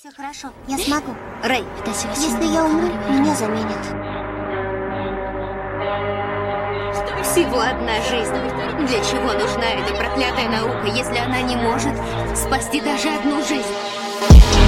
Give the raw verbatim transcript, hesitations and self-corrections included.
Все хорошо, я смогу. Рэй, если я умру, меня заменят. Всего одна жизнь. Для чего нужна эта проклятая наука, если она не может спасти даже одну жизнь?